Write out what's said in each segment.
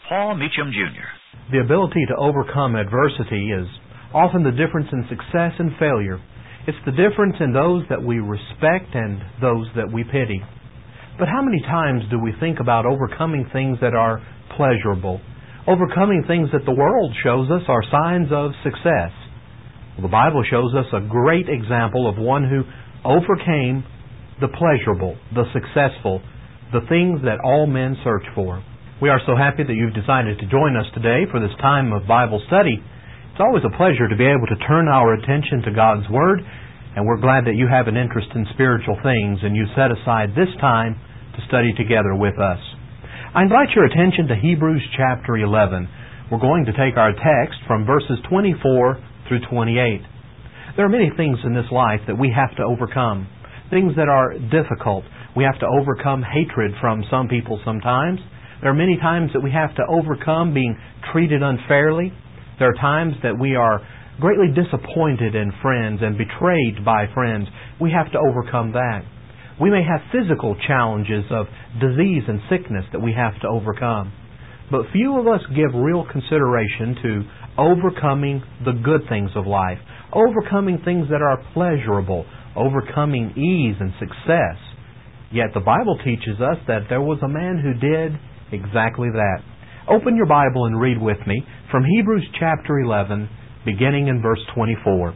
Paul Meacham, Jr. The ability to overcome adversity is often the difference in success and failure. It's the difference in those that we respect and those that we pity. But how many times do we think about overcoming things that are pleasurable? Overcoming things that the world shows us are signs of success. Well, the Bible shows us a great example of one who overcame the pleasurable, the successful, the things that all men search for. We are so happy that you've decided to join us today for this time of Bible study. It's always a pleasure to be able to turn our attention to God's Word, and we're glad that you have an interest in spiritual things and you set aside this time to study together with us. I invite your attention to Hebrews chapter 11. We're going to take our text from verses 24 through 28. There are many things in this life that we have to overcome, things that are difficult. We have to overcome hatred from some people sometimes. There are many times that we have to overcome being treated unfairly. There are times that we are greatly disappointed in friends and betrayed by friends. We have to overcome that. We may have physical challenges of disease and sickness that we have to overcome. But few of us give real consideration to overcoming the good things of life, overcoming things that are pleasurable, overcoming ease and success. Yet the Bible teaches us that there was a man who did exactly that. Open your Bible and read with me from Hebrews chapter 11, beginning in verse 24. It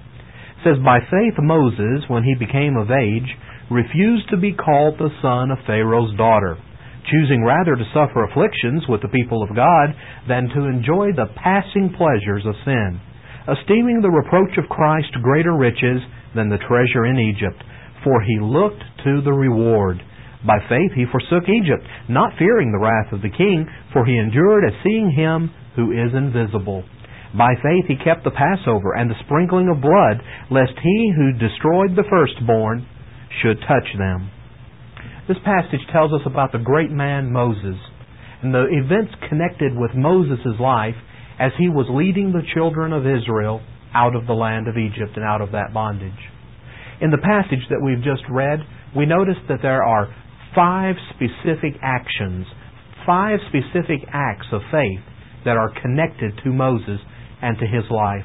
says, "By faith Moses, when he became of age, refused to be called the son of Pharaoh's daughter, choosing rather to suffer afflictions with the people of God than to enjoy the passing pleasures of sin, esteeming the reproach of Christ greater riches than the treasure in Egypt, for he looked to the reward. By faith he forsook Egypt, not fearing the wrath of the king, for he endured as seeing him who is invisible. By faith he kept the Passover and the sprinkling of blood, lest he who destroyed the firstborn should touch them." This passage tells us about the great man Moses and the events connected with Moses' life as he was leading the children of Israel out of the land of Egypt and out of that bondage. In the passage that we've just read, we notice that there are 5 specific actions, 5 specific acts of faith that are connected to Moses and to his life.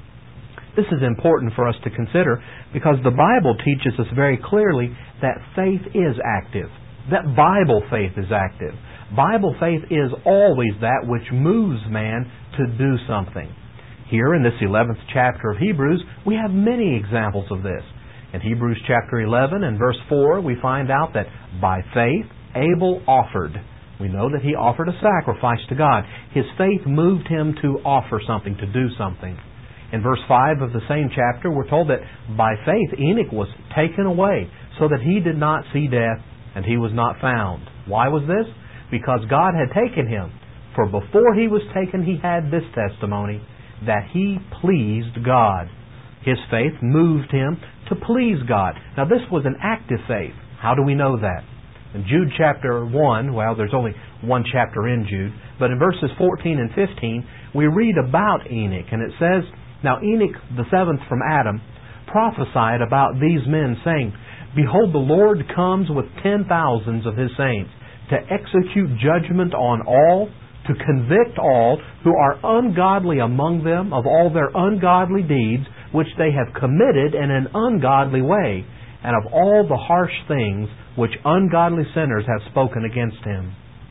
This is important for us to consider because the Bible teaches us very clearly that faith is active, that Bible faith is active. Bible faith is always that which moves man to do something. Here in this 11th chapter of Hebrews, we have many examples of this. In Hebrews chapter 11 and verse 4, we find out that by faith, Abel offered. We know that he offered a sacrifice to God. His faith moved him to offer something, to do something. In verse 5 of the same chapter, we're told that by faith Enoch was taken away so that he did not see death and he was not found. Why was this? Because God had taken him. For before he was taken, he had this testimony, that he pleased God. His faith moved him to please God. Now this was an active faith. How do we know that? In Jude chapter 1, well, there's only one chapter in Jude, but in verses 14 and 15, we read about Enoch, and it says, "Now Enoch, the 7th from Adam, prophesied about these men, saying, Behold, the Lord comes with 10,000s of His saints, to execute judgment on all, to convict all who are ungodly among them of all their ungodly deeds, which they have committed in an ungodly way, and of all the harsh things which ungodly sinners have spoken against him."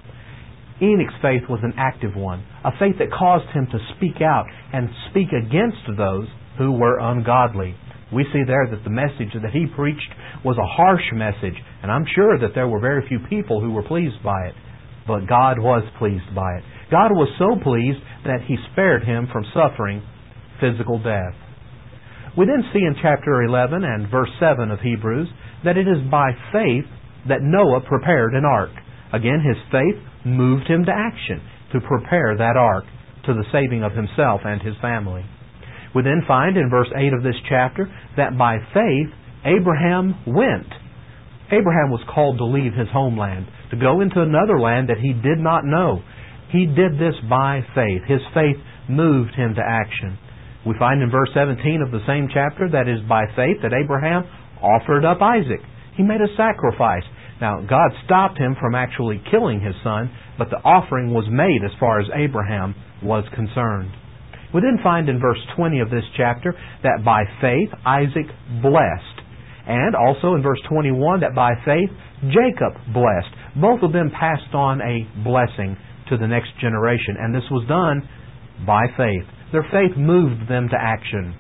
Enoch's faith was an active one, a faith that caused him to speak out and speak against those who were ungodly. We see there that the message that he preached was a harsh message, and I'm sure that there were very few people who were pleased by it. But God was pleased by it. God was so pleased that He spared him from suffering physical death. We then see in chapter 11 and verse 7 of Hebrews that it is by faith that Noah prepared an ark. Again, his faith moved him to action to prepare that ark to the saving of himself and his family. We then find in verse 8 of this chapter that by faith Abraham went. Abraham was called to leave his homeland, to go into another land that he did not know. He did this by faith. His faith moved him to action. We find in verse 17 of the same chapter that it is by faith that Abraham offered up Isaac. He made a sacrifice Now, God stopped him from actually killing his son, but the offering was made as far as Abraham was concerned. We then find in verse 20 of this chapter that by faith Isaac blessed, and also in verse 21 that by faith Jacob blessed. Both of them passed on a blessing to the next generation, and this was done by faith. Their faith moved them to action.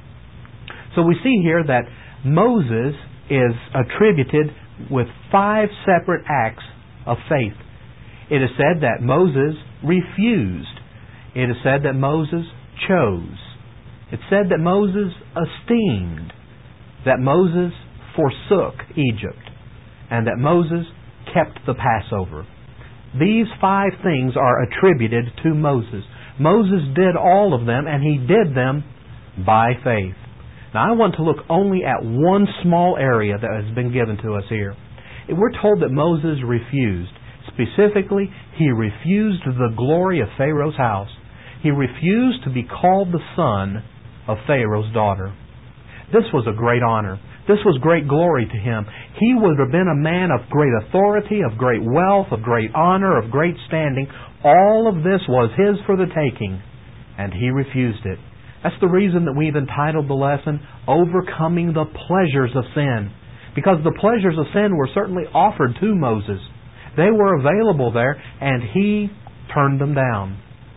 So we see here that Moses is attributed with 5 separate acts of faith. It is said that Moses refused. It is said that Moses chose. It's said that Moses esteemed, that Moses forsook Egypt, and that Moses kept the Passover. These 5 things are attributed to Moses. Moses did all of them, and he did them by faith. Now, I want to look only at one small area that has been given to us here. We're told that Moses refused. Specifically, he refused the glory of Pharaoh's house. He refused to be called the son of Pharaoh's daughter. This was a great honor. This was great glory to him. He would have been a man of great authority, of great wealth, of great honor, of great standing. All of this was his for the taking, and he refused it. That's the reason that we've entitled the lesson, Overcoming the Pleasures of Sin. Because the pleasures of sin were certainly offered to Moses. They were available there, and he turned them down.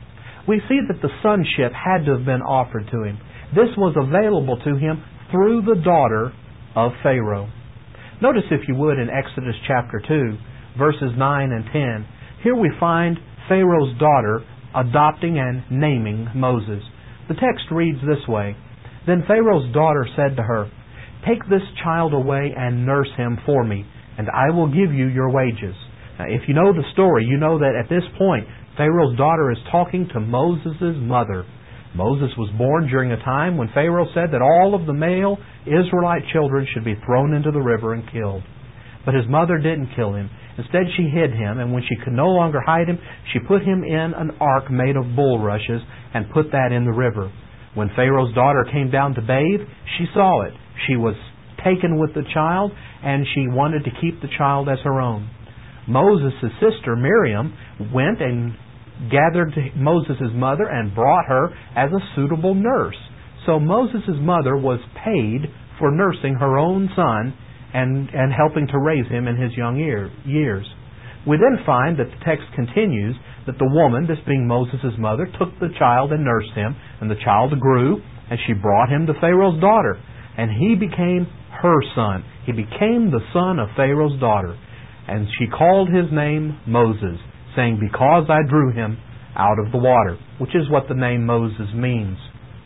We see that the sonship had to have been offered to him. This was available to him through the daughter of Pharaoh. Notice, if you would, in Exodus chapter 2, verses 9 and 10, here we find Pharaoh's daughter adopting and naming Moses. The text reads this way, Then Pharaoh's daughter said to her, Take this child away and nurse him for me, and I will give you your wages. Now, if you know the story, you know that at this point, Pharaoh's daughter is talking to Moses' mother. Moses was born during a time when Pharaoh said that all of the male Israelite children should be thrown into the river and killed. But his mother didn't kill him. Instead, she hid him, and when she could no longer hide him, she put him in an ark made of bulrushes and put that in the river. When Pharaoh's daughter came down to bathe, she saw it. She was taken with the child, and she wanted to keep the child as her own. Moses' sister, Miriam, went and gathered Moses' mother and brought her as a suitable nurse. So Moses' mother was paid for nursing her own son and helping to raise him in his young years. We then find that the text continues that the woman, this being Moses' mother, took the child and nursed him, and the child grew, and she brought him to Pharaoh's daughter, and he became her son. He became the son of Pharaoh's daughter, and she called his name Moses, saying, Because I drew him out of the water, which is what the name Moses means.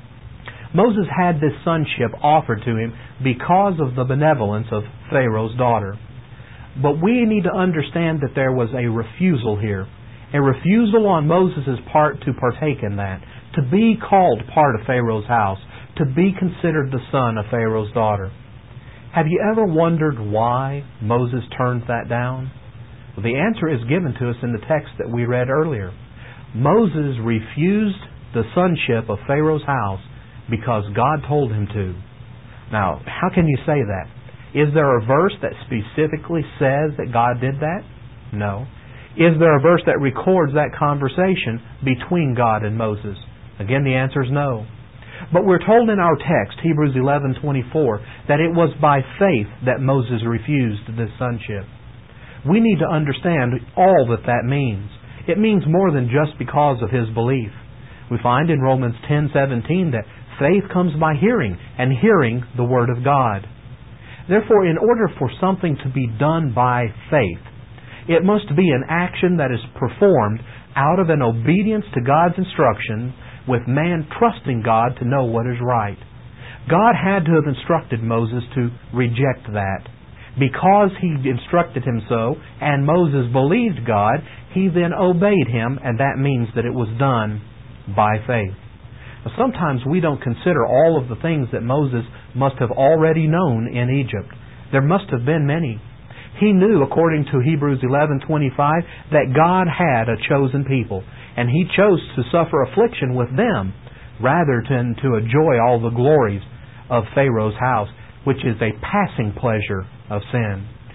Moses had this sonship offered to him because of the benevolence of Pharaoh's daughter. But we need to understand that there was a refusal here. A refusal on Moses' part to partake in that, to be called part of Pharaoh's house, to be considered the son of Pharaoh's daughter. Have you ever wondered why Moses turned that down? Well, the answer is given to us in the text that we read earlier. Moses refused the sonship of Pharaoh's house because God told him to. Now, how can you say that? Is there a verse that specifically says that God did that? No. Is there a verse that records that conversation between God and Moses? Again, the answer is no. But we're told in our text, Hebrews 11:24, that it was by faith that Moses refused this sonship. We need to understand all that that means. It means more than just because of his belief. We find in Romans 10:17 that faith comes by hearing, and hearing the Word of God. Therefore, in order for something to be done by faith, it must be an action that is performed out of an obedience to God's instruction, with man trusting God to know what is right. God had to have instructed Moses to reject that. Because He instructed him so, and Moses believed God, he then obeyed Him, and that means that it was done by faith. Now, sometimes we don't consider all of the things that Moses must have already known in Egypt. There must have been many. He knew, according to Hebrews 11:25, that God had a chosen people, and He chose to suffer affliction with them rather than to enjoy all the glories of Pharaoh's house, which is a passing pleasure of sin.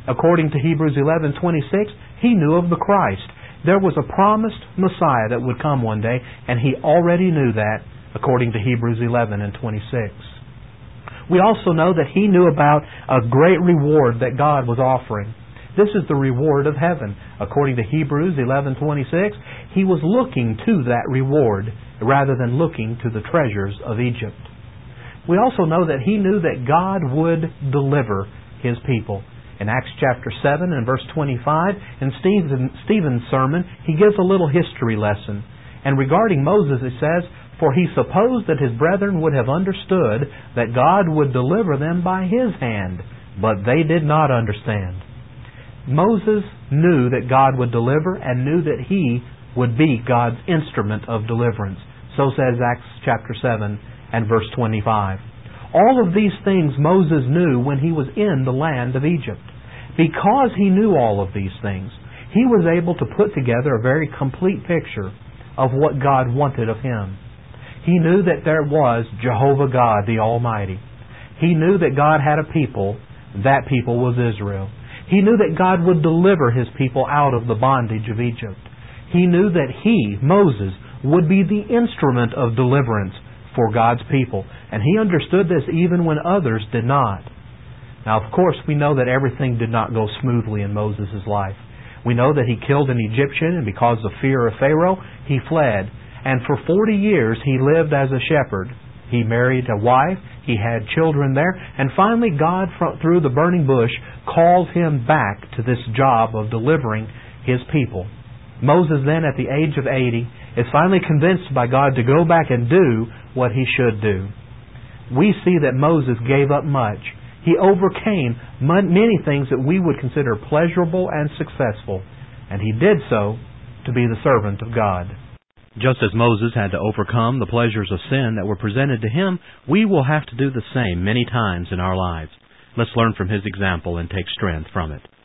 According to Hebrews 11:26, he knew of the Christ. There was a promised Messiah that would come one day, and he already knew that, according to Hebrews 11:26. We also know that he knew about a great reward that God was offering. This is the reward of heaven. According to Hebrews 11:26, he was looking to that reward rather than looking to the treasures of Egypt. We also know that he knew that God would deliver his people. In Acts chapter 7 and verse 25, in Stephen's sermon, he gives a little history lesson. And regarding Moses, it says, "For he supposed that his brethren would have understood that God would deliver them by his hand, but they did not understand." Moses knew that God would deliver and knew that he would be God's instrument of deliverance. So says Acts chapter 7 and verse 25. All of these things Moses knew when he was in the land of Egypt. Because he knew all of these things, he was able to put together a very complete picture of what God wanted of him. He knew that there was Jehovah God, the Almighty. He knew that God had a people. That people was Israel. He knew that God would deliver his people out of the bondage of Egypt. He knew that he, Moses, would be the instrument of deliverance for God's people. And he understood this even when others did not. Now, of course, we know that everything did not go smoothly in Moses' life. We know that he killed an Egyptian, and because of fear of Pharaoh, he fled. And for 40 years he lived as a shepherd. He married a wife, he had children there, and finally God, through the burning bush, called him back to this job of delivering his people. Moses then, at the age of 80, is finally convinced by God to go back and do what he should do. We see that Moses gave up much. He overcame many things that we would consider pleasurable and successful, and he did so to be the servant of God. Just as Moses had to overcome the pleasures of sin that were presented to him, we will have to do the same many times in our lives. Let's learn from his example and take strength from it.